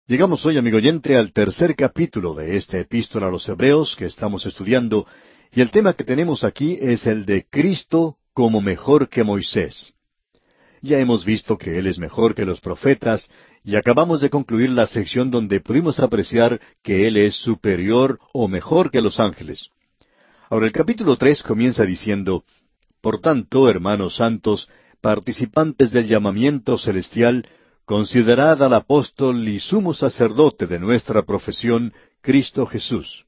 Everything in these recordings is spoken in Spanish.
Llegamos hoy, amigo oyente, al tercer capítulo de esta epístola a los Hebreos que estamos estudiando, y el tema que tenemos aquí es el de Cristo como mejor que Moisés. Ya hemos visto que Él es mejor que los profetas, y acabamos de concluir la sección donde pudimos apreciar que Él es superior o mejor que los ángeles. Ahora el capítulo 3 comienza diciendo: Por tanto, hermanos santos, participantes del llamamiento celestial, considerad al apóstol y sumo sacerdote de nuestra profesión, Cristo Jesús.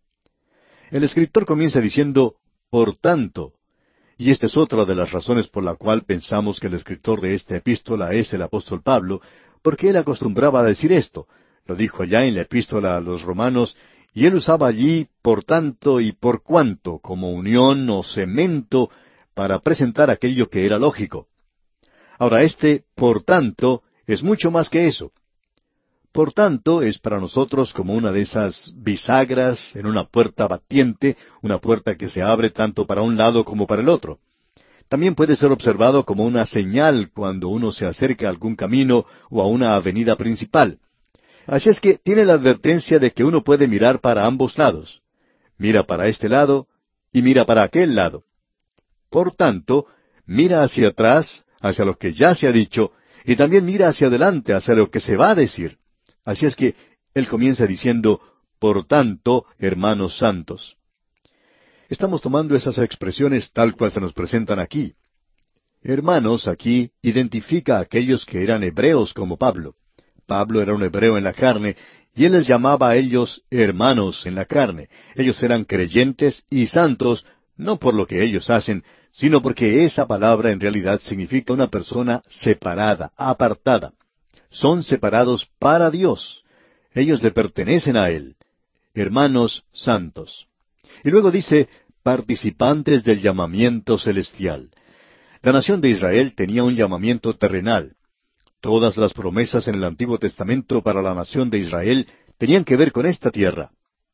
El escritor comienza diciendo, por tanto, y esta es otra de las razones por la cual pensamos que el escritor de esta epístola es el apóstol Pablo, porque él acostumbraba a decir esto. Lo dijo allá en la epístola a los Romanos, y él usaba allí por tanto y por cuanto como unión o cemento para presentar aquello que era lógico. Ahora, este por tanto es mucho más que eso. Por tanto, es para nosotros como una de esas bisagras en una puerta batiente, una puerta que se abre tanto para un lado como para el otro. También puede ser observado como una señal cuando uno se acerca a algún camino o a una avenida principal. Así es que tiene la advertencia de que uno puede mirar para ambos lados. Mira para este lado y mira para aquel lado. Por tanto, mira hacia atrás, hacia lo que ya se ha dicho, y también mira hacia adelante, hacia lo que se va a decir. Así es que él comienza diciendo, por tanto, hermanos santos. Estamos tomando esas expresiones tal cual se nos presentan aquí. Hermanos aquí identifica a aquellos que eran hebreos como Pablo. Pablo era un hebreo en la carne, y él les llamaba a ellos hermanos en la carne. Ellos eran creyentes y santos, no por lo que ellos hacen, sino porque esa palabra en realidad significa una persona separada, apartada. Son separados para Dios. Ellos le pertenecen a Él. Hermanos santos. Y luego dice, participantes del llamamiento celestial. La nación de Israel tenía un llamamiento terrenal. Todas las promesas en el Antiguo Testamento para la nación de Israel tenían que ver con esta tierra.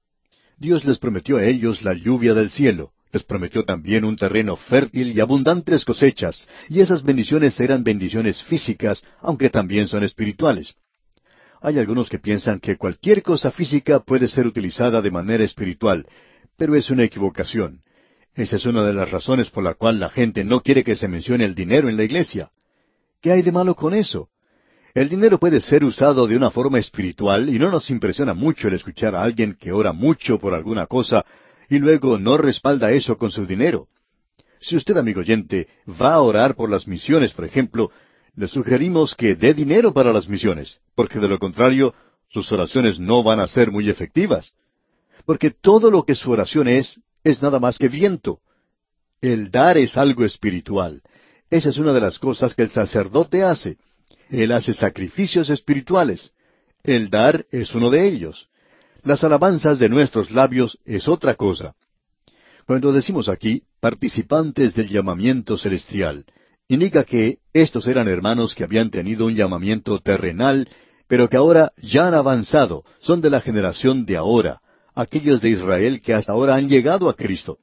Dios les prometió a ellos la lluvia del cielo. Les prometió también un terreno fértil y abundantes cosechas, y esas bendiciones eran bendiciones físicas, aunque también son espirituales. Hay algunos que piensan que cualquier cosa física puede ser utilizada de manera espiritual, pero es una equivocación. Esa es una de las razones por la cual la gente no quiere que se mencione el dinero en la iglesia. ¿Qué hay de malo con eso? El dinero puede ser usado de una forma espiritual y no nos impresiona mucho el escuchar a alguien que ora mucho por alguna cosa y luego no respalda eso con su dinero. Si usted, amigo oyente, va a orar por las misiones, por ejemplo, le sugerimos que dé dinero para las misiones, porque de lo contrario, sus oraciones no van a ser muy efectivas. Porque todo lo que su oración es nada más que viento. El dar es algo espiritual. Esa es una de las cosas que el sacerdote hace. Él hace sacrificios espirituales. El dar es uno de ellos. Las alabanzas de nuestros labios es otra cosa. Cuando decimos aquí, participantes del llamamiento celestial, indica que estos eran hermanos que habían tenido un llamamiento terrenal, pero que ahora ya han avanzado, son de la generación de ahora, aquellos de Israel que hasta ahora han llegado a Cristo.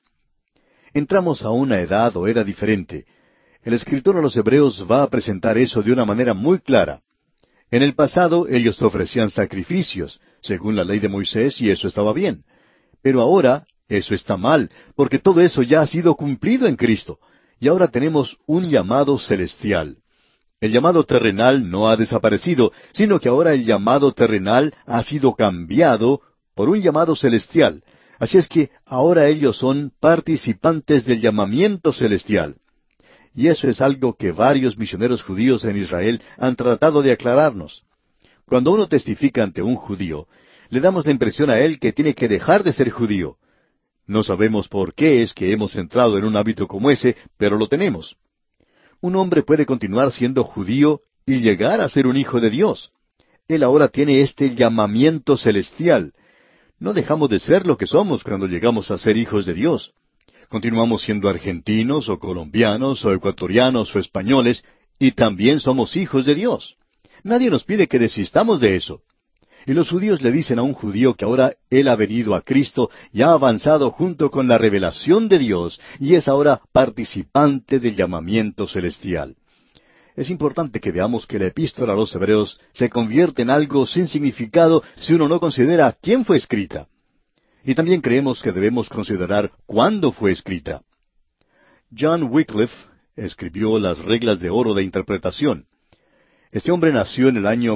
Entramos a una edad o era diferente. El escritor a los Hebreos va a presentar eso de una manera muy clara. En el pasado ellos ofrecían sacrificios, según la ley de Moisés, y eso estaba bien. Pero ahora eso está mal, porque todo eso ya ha sido cumplido en Cristo. Y ahora tenemos un llamado celestial. El llamado terrenal no ha desaparecido, sino que ahora el llamado terrenal ha sido cambiado por un llamado celestial. Así es que ahora ellos son participantes del llamamiento celestial. Y eso es algo que varios misioneros judíos en Israel han tratado de aclararnos. Cuando uno testifica ante un judío, le damos la impresión a él que tiene que dejar de ser judío. No sabemos por qué es que hemos entrado en un hábito como ese, pero lo tenemos. Un hombre puede continuar siendo judío y llegar a ser un hijo de Dios. Él ahora tiene este llamamiento celestial. No dejamos de ser lo que somos cuando llegamos a ser hijos de Dios. Continuamos siendo argentinos o colombianos o ecuatorianos o españoles y también somos hijos de Dios. Nadie nos pide que desistamos de eso. Y los judíos le dicen a un judío que ahora él ha venido a Cristo y ha avanzado junto con la revelación de Dios y es ahora participante del llamamiento celestial. Es importante que veamos que la epístola a los Hebreos se convierte en algo sin significado si uno no considera quién fue escrita. Y también creemos que debemos considerar cuándo fue escrita. John Wycliffe escribió las reglas de oro de interpretación. Este hombre nació en el año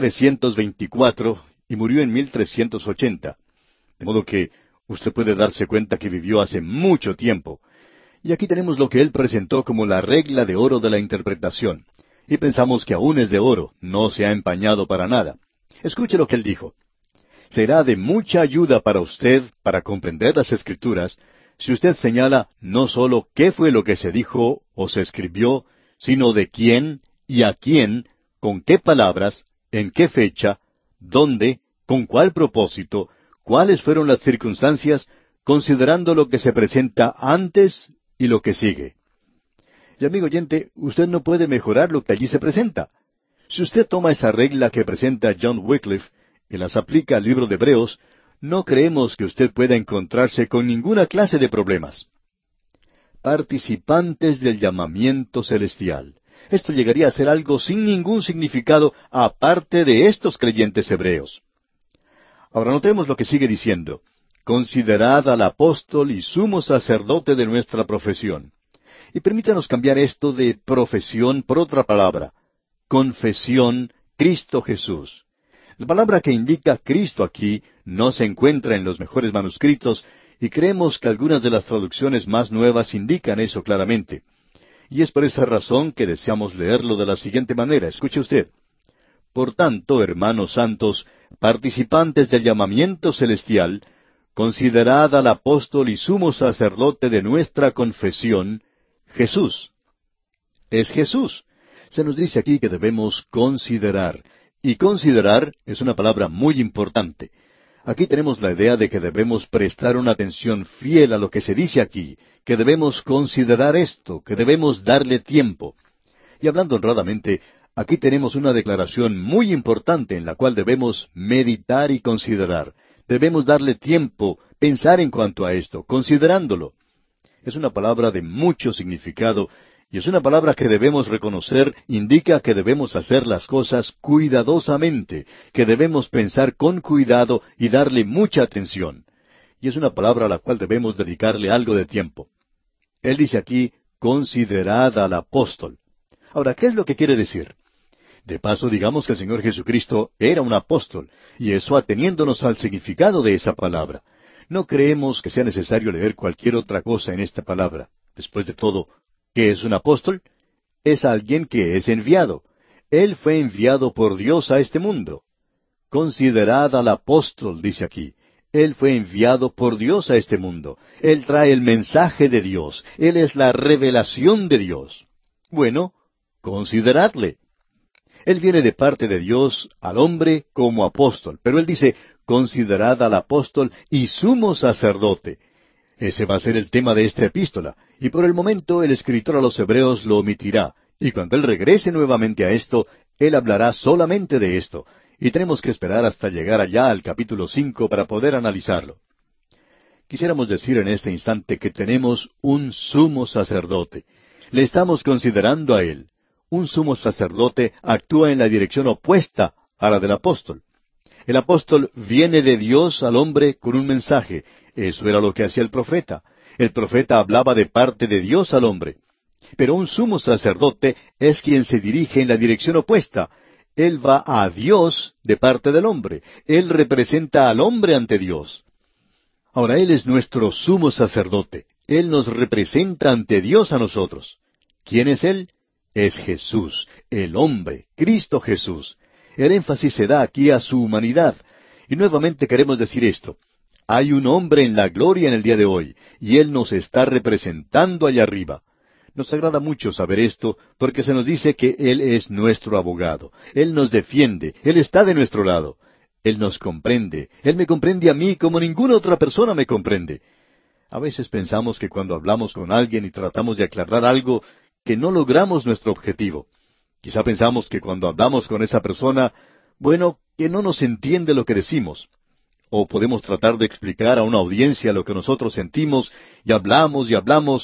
1324 y murió en 1380. De modo que usted puede darse cuenta que vivió hace mucho tiempo. Y aquí tenemos lo que él presentó como la regla de oro de la interpretación. Y pensamos que aún es de oro, no se ha empañado para nada. Escuche lo que él dijo. Será de mucha ayuda para usted para comprender las Escrituras si usted señala no sólo qué fue lo que se dijo o se escribió, sino de quién y a quién, con qué palabras, en qué fecha, dónde, con cuál propósito, cuáles fueron las circunstancias, considerando lo que se presenta antes y lo que sigue. Y amigo oyente, usted no puede mejorar lo que allí se presenta. Si usted toma esa regla que presenta John Wycliffe y las aplica al libro de Hebreos, no creemos que usted pueda encontrarse con ninguna clase de problemas. Participantes del llamamiento celestial. Esto llegaría a ser algo sin ningún significado aparte de estos creyentes hebreos. Ahora notemos lo que sigue diciendo. Considerad al apóstol y sumo sacerdote de nuestra profesión. Y permítanos cambiar esto de profesión por otra palabra. Confesión, Cristo Jesús. La palabra que indica Cristo aquí no se encuentra en los mejores manuscritos y creemos que algunas de las traducciones más nuevas indican eso claramente. Y es por esa razón que deseamos leerlo de la siguiente manera. Escuche usted. Por tanto, hermanos santos, participantes del llamamiento celestial, considerad al apóstol y sumo sacerdote de nuestra confesión, Jesús. Es Jesús. Se nos dice aquí que debemos considerar. Y considerar es una palabra muy importante. Aquí tenemos la idea de que debemos prestar una atención fiel a lo que se dice aquí, que debemos considerar esto, que debemos darle tiempo. Y hablando honradamente, aquí tenemos una declaración muy importante en la cual debemos meditar y considerar. Debemos darle tiempo, pensar en cuanto a esto, considerándolo. Es una palabra de mucho significado, y es una palabra que debemos reconocer, indica que debemos hacer las cosas cuidadosamente, que debemos pensar con cuidado y darle mucha atención. Y es una palabra a la cual debemos dedicarle algo de tiempo. Él dice aquí, considerad al apóstol. Ahora, ¿qué es lo que quiere decir? De paso, digamos que el Señor Jesucristo era un apóstol, y eso ateniéndonos al significado de esa palabra. No creemos que sea necesario leer cualquier otra cosa en esta palabra. Después de todo, ¿qué es un apóstol? Es alguien que es enviado. Él fue enviado por Dios a este mundo. Considerad al apóstol, dice aquí. Él fue enviado por Dios a este mundo. Él trae el mensaje de Dios. Él es la revelación de Dios. Bueno, consideradle. Él viene de parte de Dios al hombre como apóstol. Pero él dice, considerad al apóstol y sumo sacerdote. Ese va a ser el tema de esta epístola, y por el momento el escritor a los Hebreos lo omitirá, y cuando él regrese nuevamente a esto, él hablará solamente de esto, y tenemos que esperar hasta llegar allá al capítulo 5 para poder analizarlo. Quisiéramos decir en este instante que tenemos un sumo sacerdote. Le estamos considerando a él. Un sumo sacerdote actúa en la dirección opuesta a la del apóstol. El apóstol viene de Dios al hombre con un mensaje. Eso era lo que hacía el profeta. El profeta hablaba de parte de Dios al hombre. Pero un sumo sacerdote es quien se dirige en la dirección opuesta. Él va a Dios de parte del hombre. Él representa al hombre ante Dios. Ahora, Él es nuestro sumo sacerdote. Él nos representa ante Dios a nosotros. ¿Quién es Él? Es Jesús, el hombre, Cristo Jesús. El énfasis se da aquí a su humanidad. Y nuevamente queremos decir esto. Hay un hombre en la gloria en el día de hoy, y Él nos está representando allá arriba. Nos agrada mucho saber esto, porque se nos dice que Él es nuestro abogado. Él nos defiende, Él está de nuestro lado. Él nos comprende, Él me comprende a mí como ninguna otra persona me comprende. A veces pensamos que cuando hablamos con alguien y tratamos de aclarar algo, que no logramos nuestro objetivo. Quizá pensamos que cuando hablamos con esa persona, bueno, que no nos entiende lo que decimos. O podemos tratar de explicar a una audiencia lo que nosotros sentimos, y hablamos,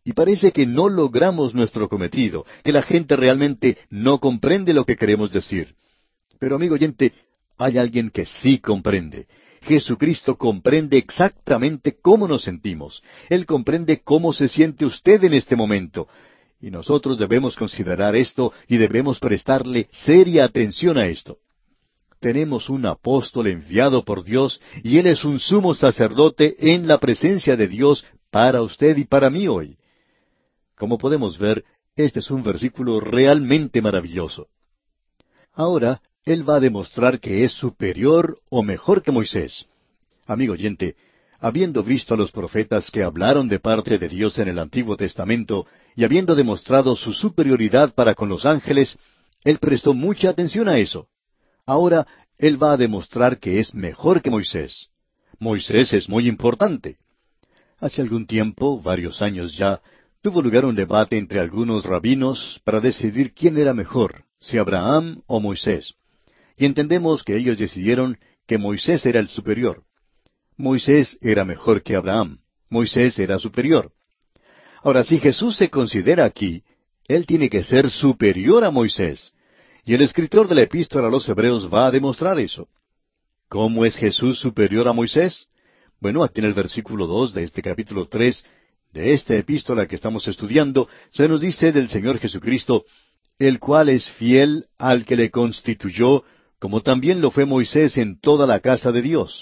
Y parece que no logramos nuestro cometido, que la gente realmente no comprende lo que queremos decir. Pero amigo oyente, hay alguien que sí comprende. Jesucristo comprende exactamente cómo nos sentimos. Él comprende cómo se siente usted en este momento. Y nosotros debemos considerar esto y debemos prestarle seria atención a esto. Tenemos un apóstol enviado por Dios y él es un sumo sacerdote en la presencia de Dios para usted y para mí hoy. Como podemos ver, este es un versículo realmente maravilloso. Ahora, él va a demostrar que es superior o mejor que Moisés. Amigo oyente, habiendo visto a los profetas que hablaron de parte de Dios en el Antiguo Testamento y habiendo demostrado su superioridad para con los ángeles, él prestó mucha atención a eso. Ahora, él va a demostrar que es mejor que Moisés. Moisés es muy importante. Hace algún tiempo, varios años ya, tuvo lugar un debate entre algunos rabinos para decidir quién era mejor, si Abraham o Moisés. Y entendemos que ellos decidieron que Moisés era el superior. Moisés era mejor que Abraham. Moisés era superior. Ahora, si Jesús se considera aquí, él tiene que ser superior a Moisés. Y el escritor de la epístola a los Hebreos va a demostrar eso. ¿Cómo es Jesús superior a Moisés? Bueno, aquí en el versículo 2 de este capítulo 3 de esta epístola que estamos estudiando, se nos dice del Señor Jesucristo, el cual es fiel al que le constituyó, como también lo fue Moisés en toda la casa de Dios.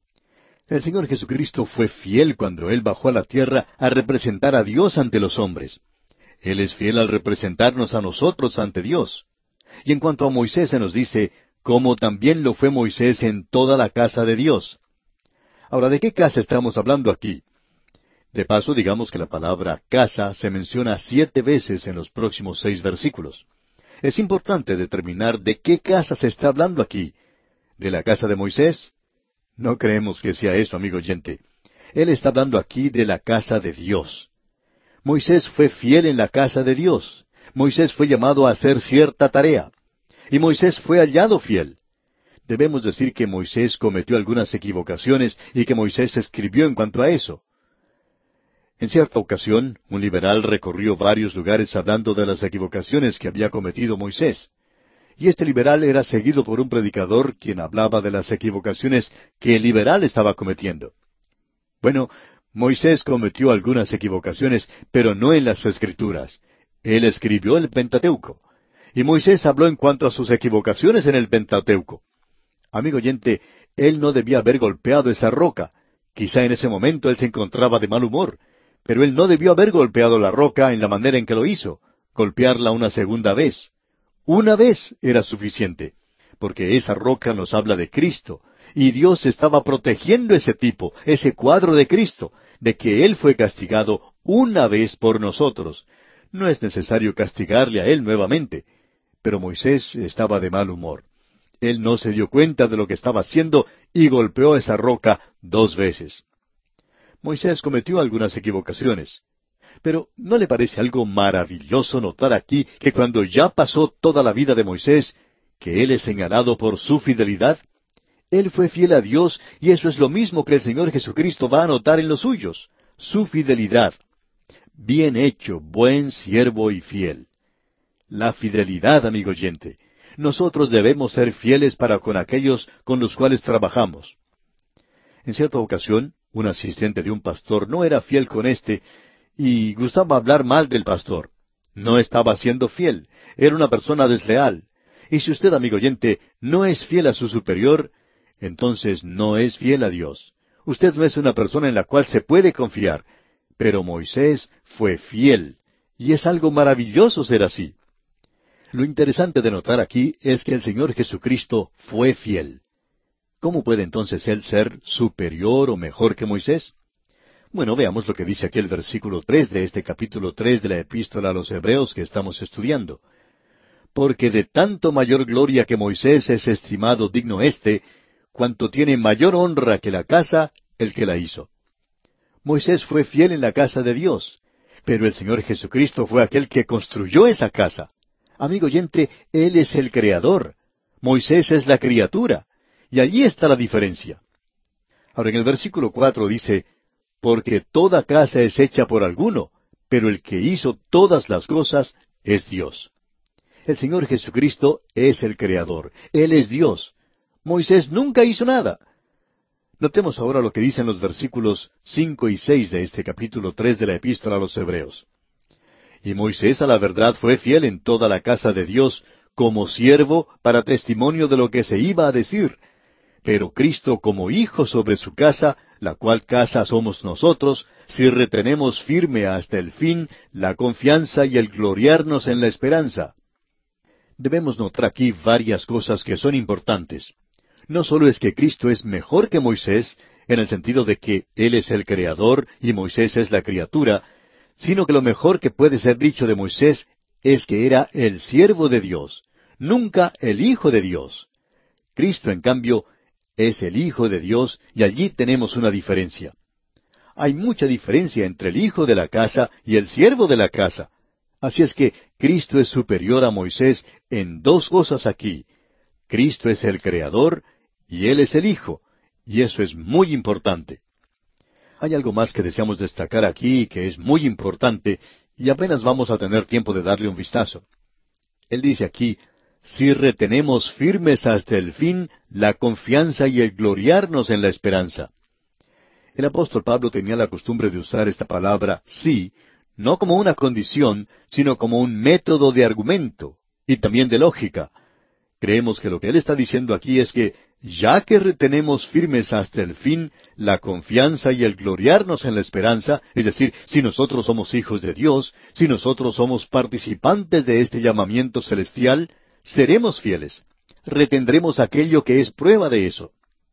El Señor Jesucristo fue fiel cuando Él bajó a la tierra a representar a Dios ante los hombres. Él es fiel al representarnos a nosotros ante Dios. Y en cuanto a Moisés se nos dice, como también lo fue Moisés en toda la casa de Dios. Ahora, ¿de qué casa estamos hablando aquí? De paso, digamos que la palabra casa se menciona 7 veces en los próximos 6 versículos. Es importante determinar de qué casa se está hablando aquí. ¿De la casa de Moisés? No creemos que sea eso, amigo oyente. Él está hablando aquí de la casa de Dios. Moisés fue fiel en la casa de Dios. Moisés fue llamado a hacer cierta tarea. Y Moisés fue hallado fiel. Debemos decir que Moisés cometió algunas equivocaciones y que Moisés escribió en cuanto a eso. En cierta ocasión, un liberal recorrió varios lugares hablando de las equivocaciones que había cometido Moisés. Y este liberal era seguido por un predicador quien hablaba de las equivocaciones que el liberal estaba cometiendo. Bueno, Moisés cometió algunas equivocaciones, pero no en las Escrituras. Él escribió el Pentateuco. Y Moisés habló en cuanto a sus equivocaciones en el Pentateuco. Amigo oyente, él no debía haber golpeado esa roca. Quizá en ese momento él se encontraba de mal humor, pero él no debió haber golpeado la roca en la manera en que lo hizo, golpearla una segunda vez. Una vez era suficiente, porque esa roca nos habla de Cristo, y Dios estaba protegiendo ese tipo, ese cuadro de Cristo, de que Él fue castigado una vez por nosotros. No es necesario castigarle a Él nuevamente. Pero Moisés estaba de mal humor. Él no se dio cuenta de lo que estaba haciendo y golpeó esa roca 2 veces. Moisés cometió algunas equivocaciones. Pero ¿no le parece algo maravilloso notar aquí que cuando ya pasó toda la vida de Moisés, que él es señalado por su fidelidad? Él fue fiel a Dios y eso es lo mismo que el Señor Jesucristo va a notar en los suyos, su fidelidad. Bien hecho, buen siervo y fiel. La fidelidad, amigo oyente. Nosotros debemos ser fieles para con aquellos con los cuales trabajamos. En cierta ocasión, un asistente de un pastor no era fiel con éste y gustaba hablar mal del pastor. No estaba siendo fiel, era una persona desleal. Y si usted, amigo oyente, no es fiel a su superior, entonces no es fiel a Dios. Usted no es una persona en la cual se puede confiar. Pero Moisés fue fiel, y es algo maravilloso ser así. Lo interesante de notar aquí es que el Señor Jesucristo fue fiel. ¿Cómo puede entonces Él ser superior o mejor que Moisés? Bueno, veamos lo que dice aquí el versículo 3 de este capítulo 3 de la epístola a los Hebreos que estamos estudiando. Porque de tanto mayor gloria que Moisés es estimado digno cuanto tiene mayor honra que la casa, el que la hizo. Moisés fue fiel en la casa de Dios, pero el Señor Jesucristo fue aquel que construyó esa casa. Amigo oyente, Él es el creador. Moisés es la criatura. Y allí está la diferencia. Ahora en el versículo 4 dice, porque toda casa es hecha por alguno, pero el que hizo todas las cosas es Dios. El Señor Jesucristo es el Creador. Él es Dios. Moisés nunca hizo nada. Notemos ahora lo que dicen los versículos 5 y 6 de este capítulo 3 de la Epístola a los Hebreos. Y Moisés a la verdad fue fiel en toda la casa de Dios, como siervo para testimonio de lo que se iba a decir. Pero Cristo como hijo sobre su casa, la cual casa somos nosotros, si retenemos firme hasta el fin la confianza y el gloriarnos en la esperanza. Debemos notar aquí varias cosas que son importantes. No solo es que Cristo es mejor que Moisés, en el sentido de que Él es el Creador y Moisés es la criatura, sino que lo mejor que puede ser dicho de Moisés es que era el siervo de Dios, nunca el Hijo de Dios. Cristo, en cambio, es el Hijo de Dios y allí tenemos una diferencia. Hay mucha diferencia entre el hijo de la casa y el siervo de la casa. Así es que Cristo es superior a Moisés en dos cosas aquí. Cristo es el Creador y Él es el Hijo, y eso es muy importante. Hay algo más que deseamos destacar aquí que es muy importante y apenas vamos a tener tiempo de darle un vistazo. Él dice aquí, si retenemos firmes hasta el fin la confianza y el gloriarnos en la esperanza. El apóstol Pablo tenía la costumbre de usar esta palabra sí, no como una condición, sino como un método de argumento y también de lógica. Creemos que lo que él está diciendo aquí es que, ya que retenemos firmes hasta el fin la confianza y el gloriarnos en la esperanza, es decir, si nosotros somos hijos de Dios, si nosotros somos participantes de este llamamiento celestial, seremos fieles. Retendremos aquello que es prueba de eso.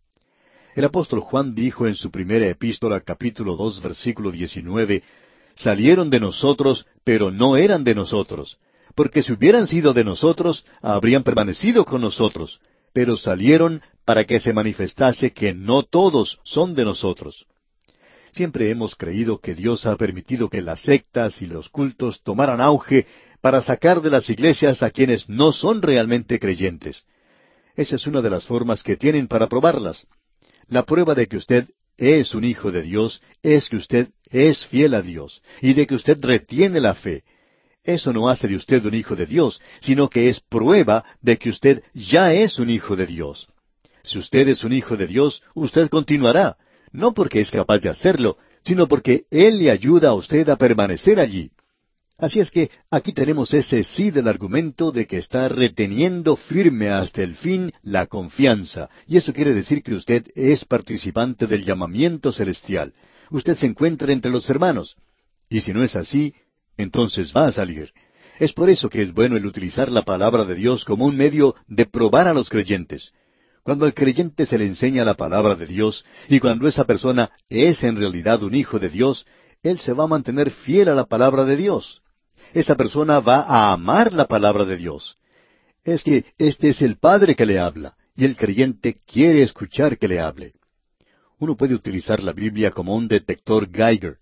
El apóstol Juan dijo en su primera epístola, capítulo 2, versículo 19, salieron de nosotros, pero no eran de nosotros. Porque si hubieran sido de nosotros, habrían permanecido con nosotros, pero salieron para que se manifestase que no todos son de nosotros. Siempre hemos creído que Dios ha permitido que las sectas y los cultos tomaran auge para sacar de las iglesias a quienes no son realmente creyentes. Esa es una de las formas que tienen para probarlas. La prueba de que usted es un hijo de Dios es que usted es fiel a Dios y de que usted retiene la fe. Eso no hace de usted un hijo de Dios, sino que es prueba de que usted ya es un hijo de Dios. Si usted es un hijo de Dios, usted continuará, no porque es capaz de hacerlo, sino porque Él le ayuda a usted a permanecer allí. Así es que aquí tenemos ese sí del argumento de que está reteniendo firme hasta el fin la confianza, y eso quiere decir que usted es participante del llamamiento celestial. Usted se encuentra entre los hermanos, y si no es así, entonces va a salir. Es por eso que es bueno el utilizar la palabra de Dios como un medio de probar a los creyentes. Cuando al creyente se le enseña la palabra de Dios, y cuando esa persona es en realidad un hijo de Dios, él se va a mantener fiel a la palabra de Dios. Esa persona va a amar la palabra de Dios. Es que este es el Padre que le habla, y el creyente quiere escuchar que le hable. Uno puede utilizar la Biblia como un detector Geiger.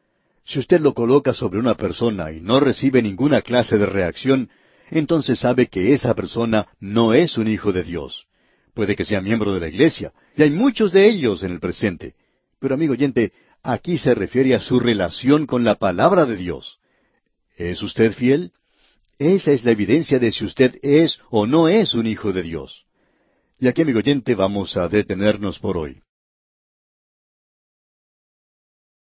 Si usted lo coloca sobre una persona y no recibe ninguna clase de reacción, entonces sabe que esa persona no es un hijo de Dios. Puede que sea miembro de la iglesia, y hay muchos de ellos en el presente. Pero amigo oyente, aquí se refiere a su relación con la palabra de Dios. ¿Es usted fiel? Esa es la evidencia de si usted es o no es un hijo de Dios. Y aquí, amigo oyente, vamos a detenernos por hoy.